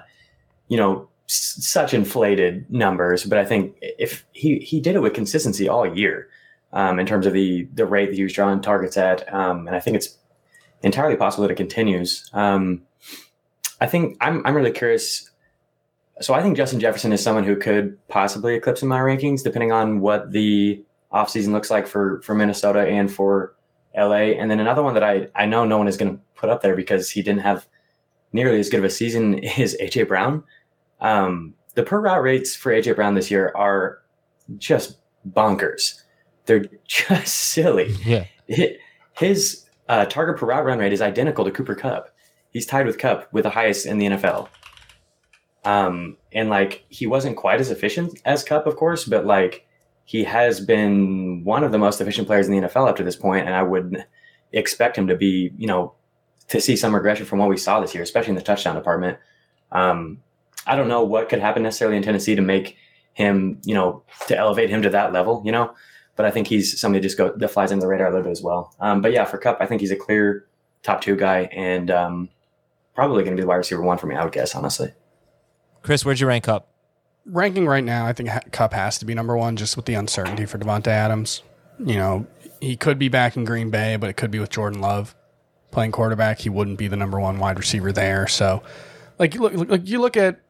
Speaker 5: such inflated numbers, but I think if he did it with consistency all year, in terms of the rate that he was drawing targets at, and I think it's entirely possible that it continues. I think I'm really curious. So I think Justin Jefferson is someone who could possibly eclipse in my rankings, depending on what the offseason looks like for Minnesota and for LA. And then another one that I know no one is going to put up there because he didn't have nearly as good of a season is AJ Brown. The per route rates for AJ Brown this year are just bonkers. They're just silly.
Speaker 1: Yeah.
Speaker 5: His target per route run rate is identical to Cooper Kupp. He's tied with Kupp with the highest in the NFL. And he wasn't quite as efficient as Kupp, of course, but he has been one of the most efficient players in the NFL up to this point, and I would expect him to be, to see some regression from what we saw this year, especially in the touchdown department. I don't know what could happen necessarily in Tennessee to make him, to elevate him to that level, but I think he's somebody that flies under the radar a little bit as well. But yeah, for Kupp, I think he's a clear top 2 guy and probably going to be the wide receiver 1 for me, I would guess, honestly.
Speaker 1: Chris, where'd you rank Kupp?
Speaker 4: Ranking right now, I think Kupp has to be number 1 just with the uncertainty for Davante Adams. He could be back in Green Bay, but it could be with Jordan Love playing quarterback. He wouldn't be the number 1 wide receiver there. So, you look at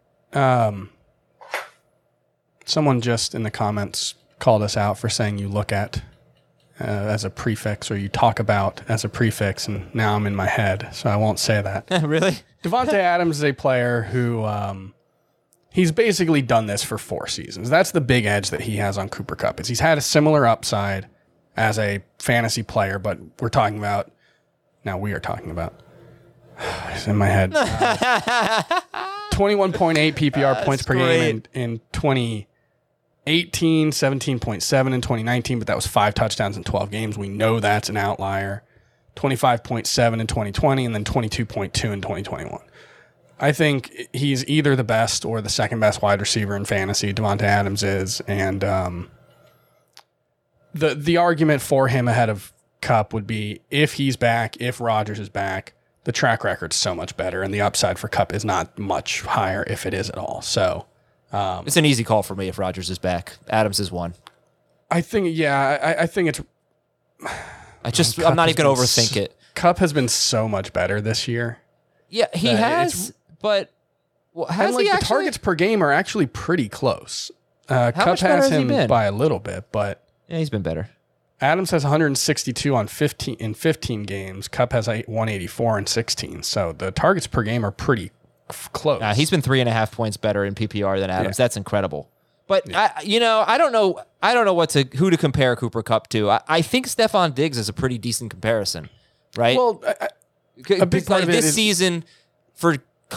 Speaker 4: someone just in the comments called us out for saying you look at as a prefix or you talk about as a prefix, and now I'm in my head, so I won't say that.
Speaker 1: Really?
Speaker 4: Davante Adams is a player who he's basically done this for 4 seasons. That's the big edge that he has on Cooper Kupp. He's had a similar upside as a fantasy player, but we are talking about it's in my head. 21.8 PPR points per game in 2018, 17.7 in 2019, but that was 5 touchdowns in 12 games. We know that's an outlier. 25.7 in 2020, and then 22.2 in 2021. I think he's either the best or the second best wide receiver in fantasy. Davante Adams is, and the argument for him ahead of Kupp would be if he's back, if Rodgers is back, the track record's so much better, and the upside for Kupp is not much higher if it is at all. So
Speaker 1: it's an easy call for me if Rodgers is back. Adams is 1.
Speaker 4: I think, I think it's.
Speaker 1: I'm not even going to overthink it.
Speaker 4: Kupp has been so much better this year.
Speaker 1: Yeah, he has, but has he actually?
Speaker 4: The targets per game are actually pretty close.
Speaker 1: Kupp has him
Speaker 4: by a little bit, but
Speaker 1: yeah, he's been better.
Speaker 4: Adams has 162 in 15 games. Kupp has 184 in 16. So the targets per game are pretty close.
Speaker 1: He's been 3.5 points better in PPR than Adams. Yeah. That's incredible. But I don't know who to compare Cooper Kupp to. I think Stephon Diggs is a pretty decent comparison, right?
Speaker 4: Well, a big part of it
Speaker 1: this season for Kupp,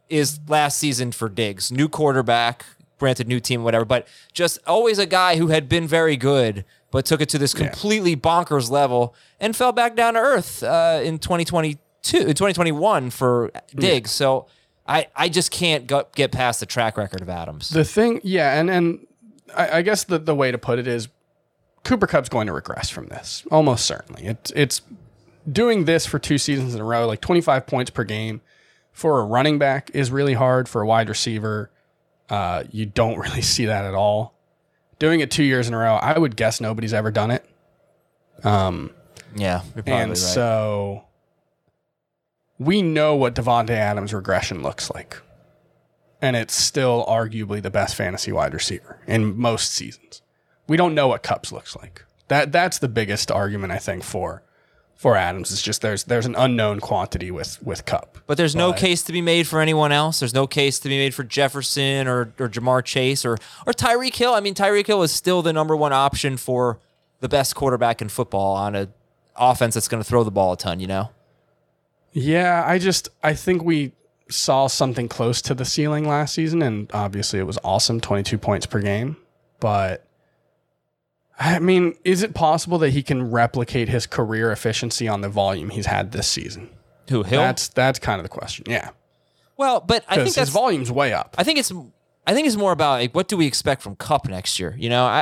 Speaker 1: is last season for Diggs. New quarterback, granted new team, whatever, but just always a guy who had been very good, but took it to this completely bonkers level and fell back down to earth in 2021 for Diggs. So I just can't get past the track record of Adams.
Speaker 4: The thing, and I guess the way to put it is Cooper Kupp's going to regress from this, almost certainly. It's doing this for 2 seasons in a row, like 25 points per game for a running back is really hard. For a wide receiver, you don't really see that at all. Doing it 2 years in a row, I would guess nobody's ever done it.
Speaker 1: Yeah, you're probably right.
Speaker 4: So we know what Davante Adams' regression looks like. And it's still arguably the best fantasy wide receiver in most seasons. We don't know what Kupp's looks like. That's the biggest argument, I think, for Adams. It's just there's an unknown quantity with Kupp.
Speaker 1: But there's no case to be made for anyone else. There's no case to be made for Jefferson or Jamar Chase or Tyreek Hill. I mean, Tyreek Hill is still the number one option for the best quarterback in football on an offense that's going to throw the ball a ton, you know?
Speaker 4: Yeah, I think we saw something close to the ceiling last season, and obviously it was awesome, 22 points per game. But I mean, is it possible that he can replicate his career efficiency on the volume he's had this season?
Speaker 1: Who, Hill?
Speaker 4: That's kind of the question. Yeah.
Speaker 1: Well, but I think
Speaker 4: his volume's way up.
Speaker 1: I think it's more about like, what do we expect from Kupp next year? You know,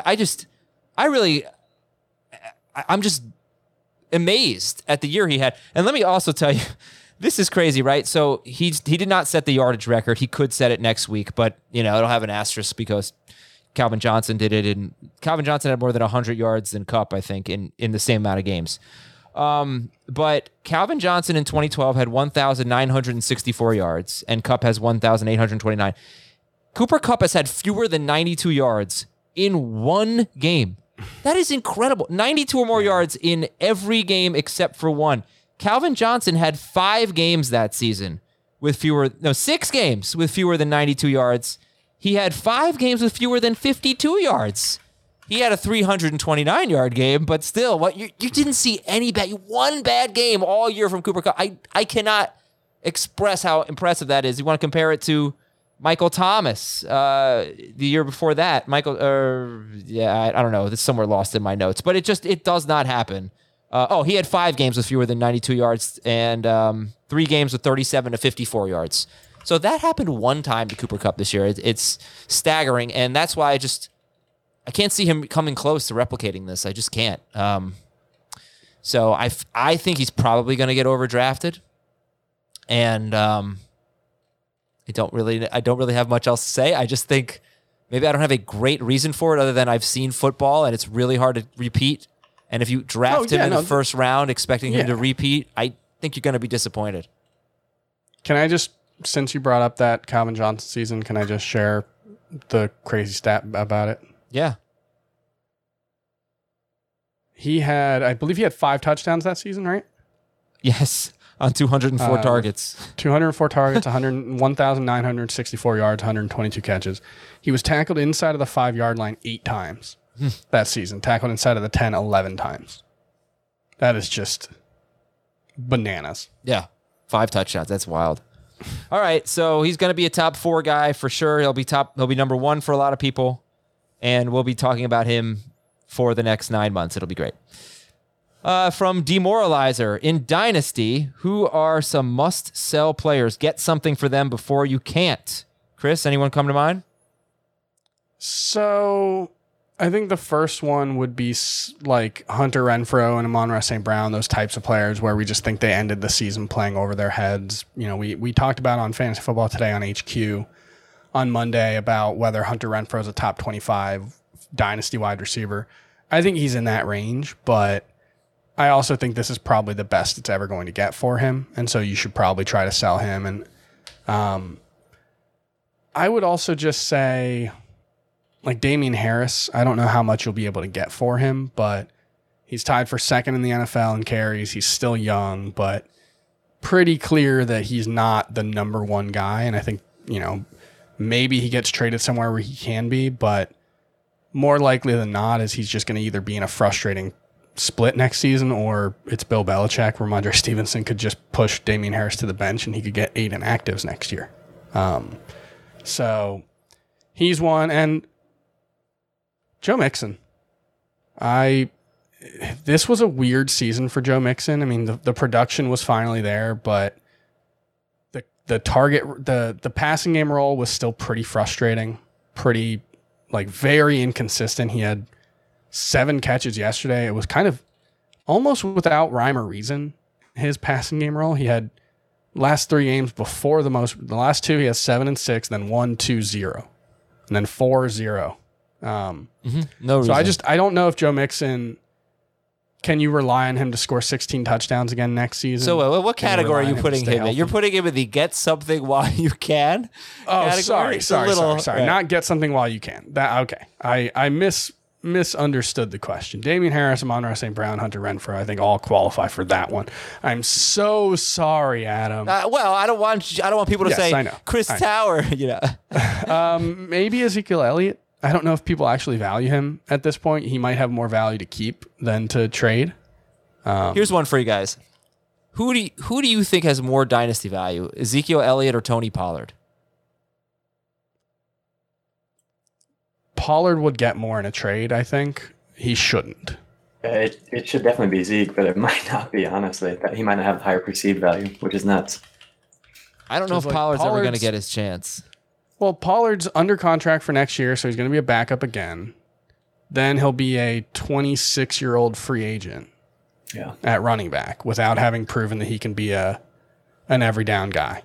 Speaker 1: I'm just amazed at the year he had. And let me also tell you, this is crazy, right? So he did not set the yardage record. He could set it next week, but you know, it'll have an asterisk because Calvin Johnson did it, and Calvin Johnson had more than 100 yards than Kupp, I think, in the same amount of games. But Calvin Johnson in 2012 had 1,964 yards, and Kupp has 1,829. Cooper Kupp has had fewer than 92 yards in one game. That is incredible. 92 or more yards in every game except for one. Calvin Johnson had 5 games that season with 6 games with fewer than 92 yards. He had 5 games with fewer than 52 yards. He had a 329-yard game, but still, you didn't see one bad game all year from Cooper Kupp. I cannot express how impressive that is. You want to compare it to Michael Thomas the year before that. I don't know. It's somewhere lost in my notes, but it does not happen. He had 5 games with fewer than 92 yards and 3 games with 37 to 54 yards. So that happened one time to Cooper Kupp this year. It's staggering, and that's why I can't see him coming close to replicating this. I just can't. So I think he's probably going to get overdrafted, and I don't really have much else to say. I just think maybe I don't have a great reason for it other than I've seen football, and it's really hard to repeat. And if you draft him in the first round expecting him to repeat, I think you're going to be disappointed.
Speaker 4: Can I just, since you brought up that Calvin Johnson season, can I just share the crazy stat about it?
Speaker 1: Yeah.
Speaker 4: I believe he had 5 touchdowns that season, right?
Speaker 1: Yes, on 204 targets.
Speaker 4: 204 targets, 1,964 yards, 122 catches. He was tackled inside of the 5-yard line 8 times that season. Tackled inside of the 10, 11 times. That is just bananas.
Speaker 1: Yeah, 5 touchdowns. That's wild. All right, so he's going to be a top 4 guy for sure. He'll be number 1 for a lot of people, and we'll be talking about him for the next 9 months. It'll be great. From Demoralizer, in Dynasty, who are some must-sell players? Get something for them before you can't. Chris, anyone come to mind?
Speaker 4: So I think the first one would be like Hunter Renfrow and Amon-Ra St. Brown, those types of players where we just think they ended the season playing over their heads. You know, we talked about on Fantasy Football Today on HQ on Monday about whether Hunter Renfrow is a top 25 dynasty wide receiver. I think he's in that range, but I also think this is probably the best it's ever going to get for him. And so you should probably try to sell him. And I would also just say, like Damian Harris, I don't know how much you'll be able to get for him, but he's tied for second in the NFL in carries. He's still young, but pretty clear that he's not the number 1 guy. And I think, maybe he gets traded somewhere where he can be, but more likely than not is he's just going to either be in a frustrating split next season or it's Bill Belichick where Ramondre Stevenson could just push Damian Harris to the bench and he could get 8 inactives next year. So he's one. And Joe Mixon. This was a weird season for Joe Mixon. I mean, the production was finally there, but the target, the passing game role was still pretty frustrating, pretty very inconsistent. He had 7 catches yesterday. It was kind of almost without rhyme or reason, his passing game role. He had last 3 games before the last 2, he has 7 and 6, then 1, 2, 0, and then 4, 0.
Speaker 1: No reason.
Speaker 4: So I don't know if Joe Mixon, can you rely on him to score 16 touchdowns again next season?
Speaker 1: So what category are you putting him in? You're putting him in the get something while you can category?
Speaker 4: Sorry. Not get something while you can. Okay. I misunderstood the question. Damian Harris, Amon-Ra St. Brown, Hunter Renfrow, I think all qualify for that one. I'm so sorry, Adam.
Speaker 1: Well, I don't want people to say Chris Tower,
Speaker 4: Maybe Ezekiel Elliott. I don't know if people actually value him at this point. He might have more value to keep than to trade.
Speaker 1: Here's one for you guys. Who do you think has more dynasty value, Ezekiel Elliott or Tony Pollard?
Speaker 4: Pollard would get more in a trade, I think. He shouldn't.
Speaker 5: It should definitely be Zeke, but it might not be, honestly. He might not have higher perceived value, which is nuts.
Speaker 1: I don't know if Pollard's ever going to get his chance.
Speaker 4: Well, Pollard's under contract for next year, so he's going to be a backup again. Then he'll be a 26-year-old free agent at running back without having proven that he can be an every down guy.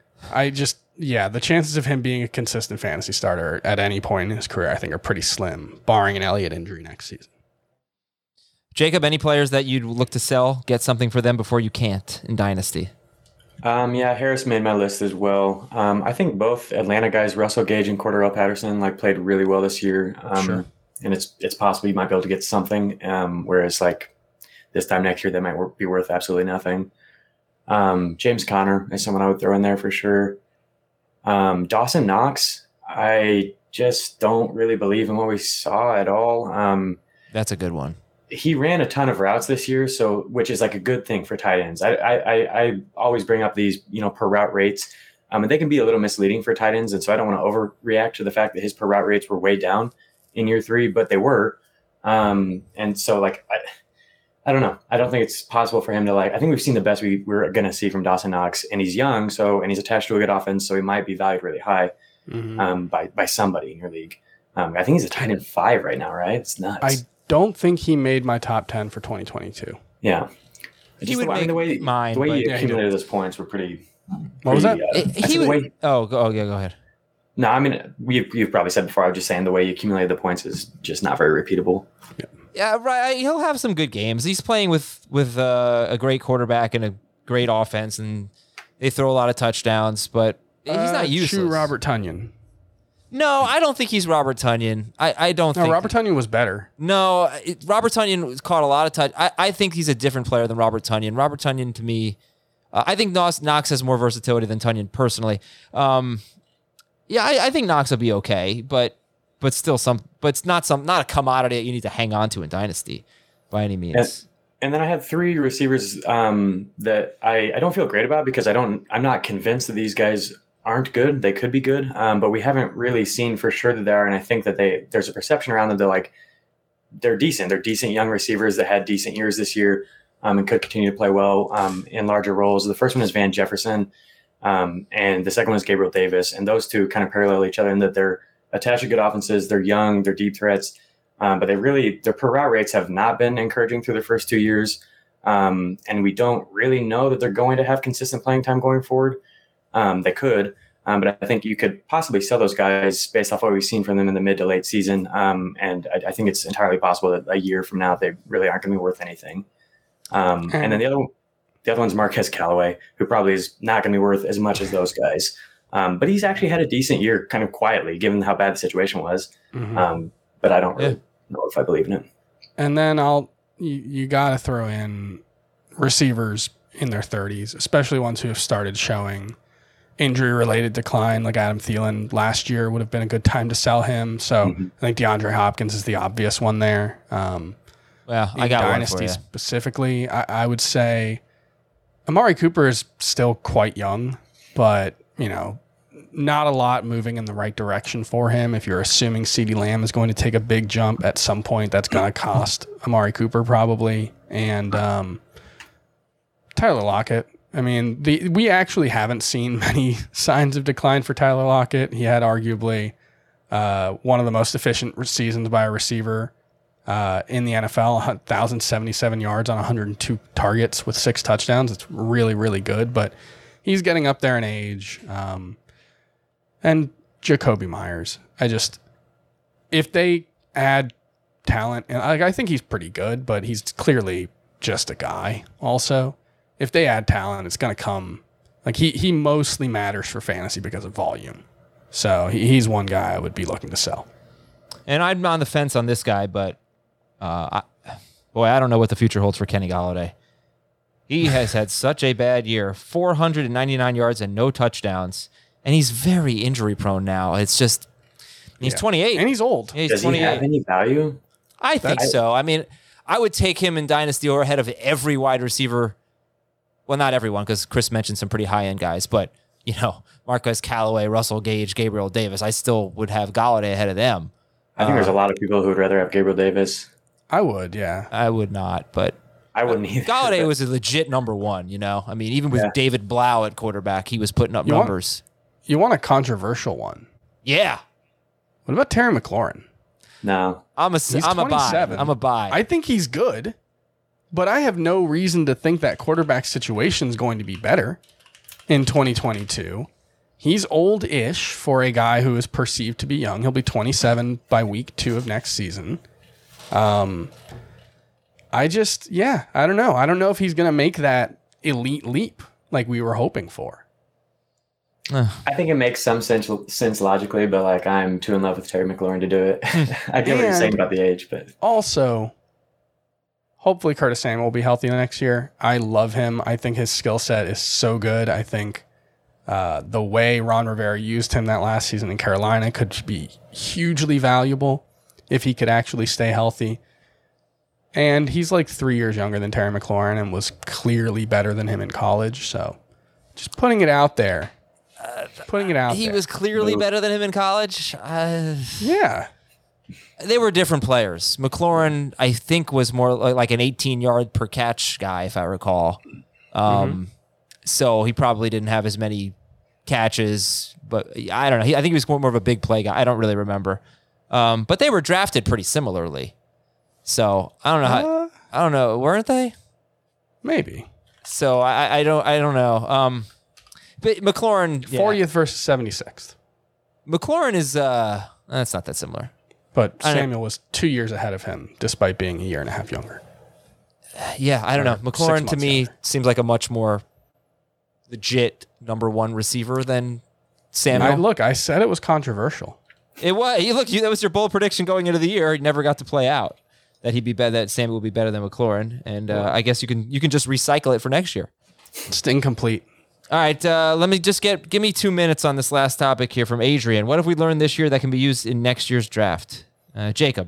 Speaker 4: The chances of him being a consistent fantasy starter at any point in his career, I think, are pretty slim, barring an Elliott injury next season.
Speaker 1: Jacob, any players that you'd look to sell, get something for them before you can't in Dynasty?
Speaker 5: Harris made my list as well. I think both Atlanta guys, Russell Gage and Cordero Patterson, played really well this year.
Speaker 4: Sure.
Speaker 5: And it's possible you might be able to get something. Whereas this time next year, they might be worth absolutely nothing. James Conner is someone I would throw in there for sure. Dawson Knox, I just don't really believe in what we saw at all.
Speaker 1: That's a good one.
Speaker 5: He ran a ton of routes this year, which is a good thing for tight ends. I always bring up these, per route rates, and they can be a little misleading for tight ends. And so I don't want to overreact to the fact that his per route rates were way down in year 3, but they were. And so I don't know. I don't think it's possible for him to I think we've seen the best we're going to see from Dawson Knox, and he's young. And he's attached to a good offense. So he might be valued really high by somebody in your league. I think he's a tight end 5 right now, right? It's nuts.
Speaker 4: I don't think he made my top 10 for 2022.
Speaker 5: Yeah.
Speaker 1: He would make mine.
Speaker 5: The way he accumulated those points were pretty.
Speaker 4: What was that?
Speaker 1: Go ahead.
Speaker 5: No, I mean, you've probably said before, I was just saying the way he accumulated the points is just not very repeatable.
Speaker 1: Yeah, right. He'll have some good games. He's playing with a great quarterback and a great offense, and they throw a lot of touchdowns, but he's not useless.
Speaker 4: True Robert Tonyan.
Speaker 1: No, I don't think he's Robert Tonyan. I don't think.
Speaker 4: No, Robert Tonyan was better.
Speaker 1: No, Robert Tonyan caught a lot of touch. I think he's a different player than Robert Tonyan. Robert Tonyan, to me, I think Knox has more versatility than Tonyan personally. I think Knox will be okay, but still it's not a commodity that you need to hang on to in Dynasty by any means.
Speaker 5: And then I had 3 receivers that I don't feel great about because I'm not convinced that these guys aren't good. They could be good, but we haven't really seen for sure that they are. And I think that there's a perception around them that they're decent. They're decent young receivers that had decent years this year and could continue to play well in larger roles. The first one is Van Jefferson, and the second one is Gabriel Davis. And those two kind of parallel each other in that they're attached to good offenses. They're young, they're deep threats, but their per route rates have not been encouraging through their first 2 years. And we don't really know that they're going to have consistent playing time going forward. They could, but I think you could possibly sell those guys based off what we've seen from them in the mid to late season. And I think it's entirely possible that a year from now, they really aren't going to be worth anything. And then the other one's Marquez Callaway, who probably is not going to be worth as much as those guys. But he's actually had a decent year kind of quietly, given how bad the situation was. But I don't really know if I believe in it.
Speaker 4: And then you got to throw in receivers in their 30s, especially ones who have started showing injury-related decline, like Adam Thielen last year would have been a good time to sell him. So I think DeAndre Hopkins is the obvious one there.
Speaker 1: Well, I got
Speaker 4: Dynasty
Speaker 1: one for you.
Speaker 4: Specifically, I would say Amari Cooper is still quite young, but not a lot moving in the right direction for him. If you're assuming CeeDee Lamb is going to take a big jump at some point, that's going to cost Amari Cooper probably. And Tyler Lockett. I mean, we actually haven't seen many signs of decline for Tyler Lockett. He had arguably one of the most efficient seasons by a receiver in the NFL, 1,077 yards on 102 targets with 6 touchdowns. It's really, really good, but he's getting up there in age. And Jacoby Myers. If they add talent, and I think he's pretty good, but he's clearly just a guy also. If they add talent, it's going to come. Like he mostly matters for fantasy because of volume. So he's one guy I would be looking to sell.
Speaker 1: And I'm on the fence on this guy, but I don't know what the future holds for Kenny Golladay. He has had such a bad year, 499 yards and no touchdowns, and he's very injury prone now. It's just he's 28
Speaker 4: and he's old.
Speaker 1: Yeah, he's
Speaker 5: Does
Speaker 1: 28.
Speaker 5: he have any value?
Speaker 1: I think so. I mean, I would take him in Dynasty or ahead of every wide receiver. Well, not everyone, because Chris mentioned some pretty high end guys, but Marquez Callaway, Russell Gage, Gabriel Davis. I still would have Golladay ahead of them.
Speaker 5: I think there's a lot of people who would rather have Gabriel Davis.
Speaker 4: I would, yeah.
Speaker 1: I would not, but
Speaker 5: I wouldn't either.
Speaker 1: Golladay was a legit number one, I mean, even with David Blau at quarterback, he was putting up numbers.
Speaker 4: You want a controversial one?
Speaker 1: Yeah.
Speaker 4: What about Terry McLaurin?
Speaker 5: No.
Speaker 1: I'm a buy. I'm a buy.
Speaker 4: I think he's good, but I have no reason to think that quarterback situation is going to be better in 2022. He's old-ish for a guy who is perceived to be young. He'll be 27 by week 2 of next season. I don't know. I don't know if he's going to make that elite leap like we were hoping for.
Speaker 5: I think it makes some sense logically, but I'm too in love with Terry McLaurin to do it. I get what you're saying about the age, but
Speaker 4: also, hopefully Curtis Samuel will be healthy next year. I love him. I think his skill set is so good. I think the way Ron Rivera used him that last season in Carolina could be hugely valuable if he could actually stay healthy. And he's 3 years younger than Terry McLaurin and was clearly better than him in college. So just putting it out there.
Speaker 1: He was clearly better than him in college.
Speaker 4: Yeah.
Speaker 1: They were different players. McLaurin, I think, was more like an 18-yard per catch guy, if I recall. So he probably didn't have as many catches, but I don't know. I think he was more of a big play guy. I don't really remember. But they were drafted pretty similarly. So I don't know. I don't know. Weren't they?
Speaker 4: Maybe.
Speaker 1: So I don't know. But McLaurin,
Speaker 4: 40th versus 76th.
Speaker 1: McLaurin is that's not that similar.
Speaker 4: But Samuel was 2 years ahead of him, despite being a year and a half younger.
Speaker 1: Yeah, I don't know. McLaurin to me seems like a much more legit number one receiver than Samuel.
Speaker 4: I said it was controversial.
Speaker 1: It was. That was your bold prediction going into the year. He never got to play out. That he'd be better. That Samuel would be better than McLaurin, and I guess you can just recycle it for next year.
Speaker 4: It's incomplete.
Speaker 1: All right, let me just give me 2 minutes on this last topic here from Adrian. What have we learned this year that can be used in next year's draft? Jacob.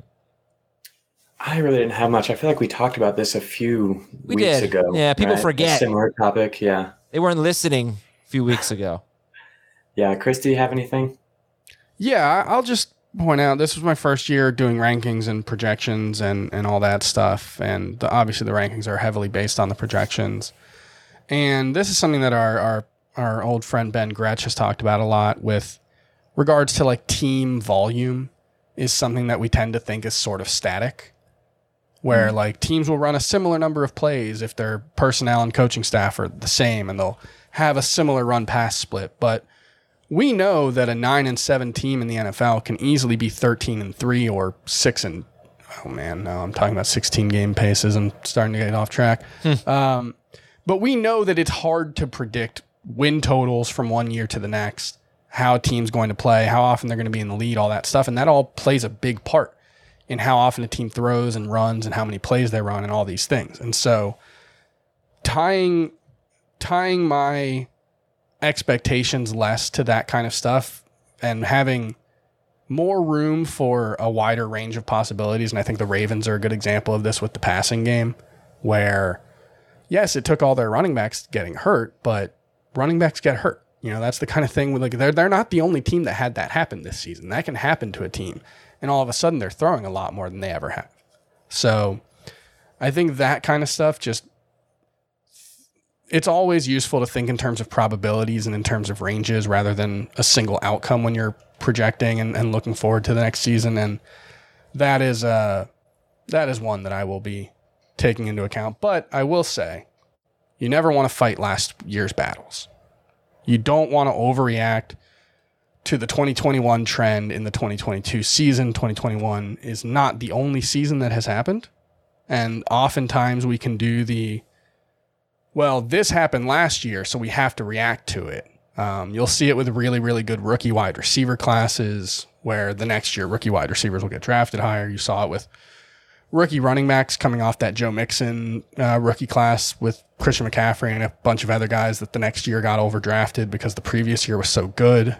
Speaker 5: I really didn't have much. I feel like we talked about this a few weeks ago.
Speaker 1: Yeah, people forget.
Speaker 5: A similar topic, yeah.
Speaker 1: They weren't listening a few weeks ago.
Speaker 5: Yeah, Chris, do you have anything?
Speaker 4: Yeah, I'll just point out this was my first year doing rankings and projections and all that stuff. And obviously the rankings are heavily based on the projections. And this is something that our old friend Ben Gretsch has talked about a lot with regards to team volume is something that we tend to think is sort of static, where teams will run a similar number of plays if their personnel and coaching staff are the same and they'll have a similar run pass split. But we know that a 9-7 team in the NFL can easily be 13-3 or 6 oh man, no, I'm talking about 16 game paces. I'm starting to get off track. But we know that it's hard to predict win totals from one year to the next, how a team's going to play, how often they're going to be in the lead, all that stuff. And that all plays a big part in how often a team throws and runs and how many plays they run and all these things. And so tying my expectations less to that kind of stuff and having more room for a wider range of possibilities. And I think the Ravens are a good example of this with the passing game, where yes, it took all their running backs getting hurt, but running backs get hurt. You know, that's the kind of thing with, like, they're not the only team that had that happen this season. That can happen to a team, and all of a sudden they're throwing a lot more than they ever have. So I think that kind of stuff it's always useful to think in terms of probabilities and in terms of ranges rather than a single outcome when you're projecting and looking forward to the next season. And that is one that I will be taking into account. But I will say, you never want to fight last year's battles. You don't want to overreact to the 2021 trend in the 2022 season. 2021 is not the only season that has happened. And oftentimes we can do this happened last year, so we have to react to it. You'll see it with really, really good rookie wide receiver classes where the next year rookie wide receivers will get drafted higher. You saw it with rookie running backs coming off that Joe Mixon rookie class with Christian McCaffrey and a bunch of other guys that the next year got overdrafted because the previous year was so good.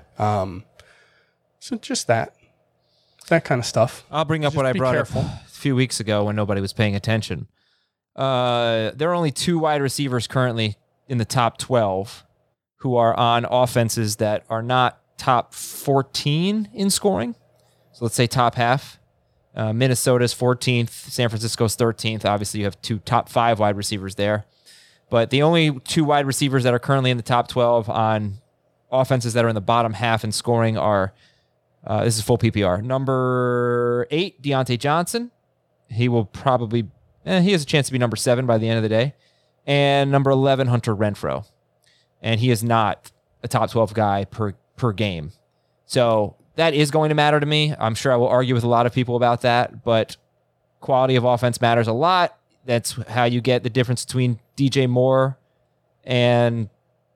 Speaker 4: So just that kind of stuff.
Speaker 1: I'll bring up what I brought up a few weeks ago when nobody was paying attention. There are only 2 wide receivers currently in the top 12 who are on offenses that are not top 14 in scoring. So let's say top half. Minnesota's 14th, San Francisco's 13th. Obviously, you have 2 top 5 wide receivers there. But the only 2 wide receivers that are currently in the top 12 on offenses that are in the bottom half in scoring are, this is full PPR. Number 8, Deontay Johnson. He will probably, he has a chance to be number 7 by the end of the day. And number 11, Hunter Renfrow. And he is not a top 12 guy per game. So that is going to matter to me. I'm sure I will argue with a lot of people about that, but quality of offense matters a lot. That's how you get the difference between DJ Moore and,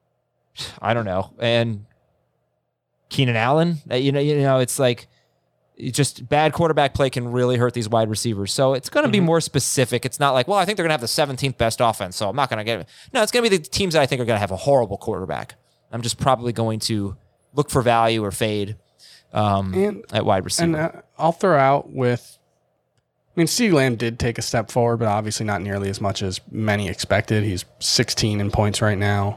Speaker 1: I don't know, and Keenan Allen. You know, it's like, just bad quarterback play can really hurt these wide receivers. So it's going to be more specific. It's not like, well, I think they're going to have the 17th best offense, so I'm not going to get it. No, it's going to be the teams that I think are going to have a horrible quarterback. I'm just probably going to look for value or fade at wide receiver.
Speaker 4: And I'll throw out CeeDee Lamb did take a step forward, but obviously not nearly as much as many expected. He's 16 in points right now.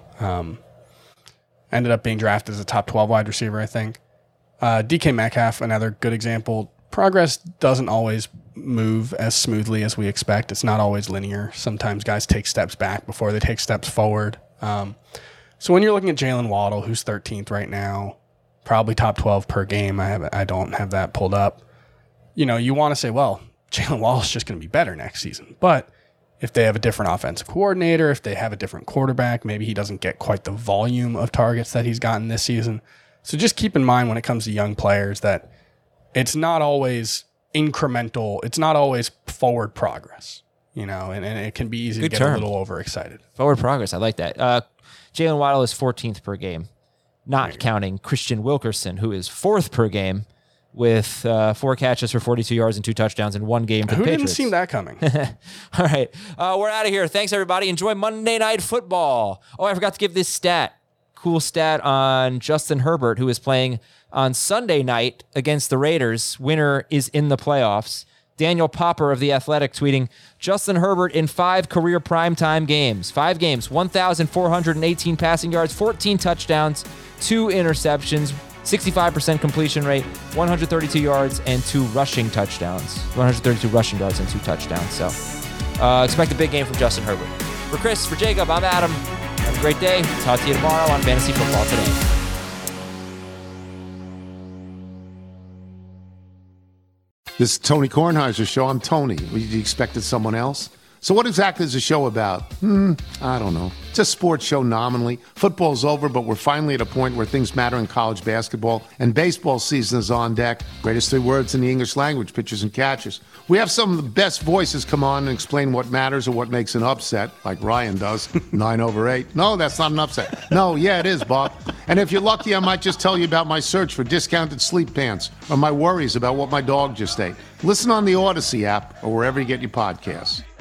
Speaker 4: Ended up being drafted as a top 12 wide receiver, I think. DK Metcalf, another good example. Progress doesn't always move as smoothly as we expect. It's not always linear. Sometimes guys take steps back before they take steps forward. So when you're looking at Jalen Waddle, who's 13th right now, probably top 12 per game. I don't have that pulled up. You know, you want to say, well, Jalen Waddle's just going to be better next season. But if they have a different offensive coordinator, if they have a different quarterback, maybe he doesn't get quite the volume of targets that he's gotten this season. So just keep in mind when it comes to young players that it's not always incremental. It's not always forward progress, you know, and it can be easy to get a little overexcited.
Speaker 1: Forward progress. I like that. Jalen Waddle is 14th per game, not counting Christian Wilkerson, who is 4th per game with 4 catches for 42 yards and 2 touchdowns in one game for the Patriots.
Speaker 4: Who didn't see that coming?
Speaker 1: All right. We're out of here. Thanks, everybody. Enjoy Monday Night Football. Oh, I forgot to give this stat. Cool stat on Justin Herbert, who is playing on Sunday night against the Raiders. Winner is in the playoffs. Daniel Popper of The Athletic tweeting, Justin Herbert in 5 career primetime games. 5 games, 1,418 passing yards, 14 touchdowns, 2 interceptions, 65% completion rate, 132 yards, and 2 rushing touchdowns. 132 rushing yards and 2 touchdowns. So expect a big game from Justin Herbert. For Chris, for Jacob, I'm Adam. Have a great day. Talk to you tomorrow on Fantasy Football Today.
Speaker 9: This is Tony Kornheiser's show. I'm Tony. You expected someone else? So what exactly is the show about? I don't know. It's a sports show nominally. Football's over, but we're finally at a point where things matter in college basketball, and baseball season is on deck. Greatest 3 words in the English language, pitchers and catchers. We have some of the best voices come on and explain what matters or what makes an upset, like Ryan does, 9/8. No, that's not an upset. No, yeah, it is, Bob. And if you're lucky, I might just tell you about my search for discounted sleep pants or my worries about what my dog just ate. Listen on the Odyssey app or wherever you get your podcasts.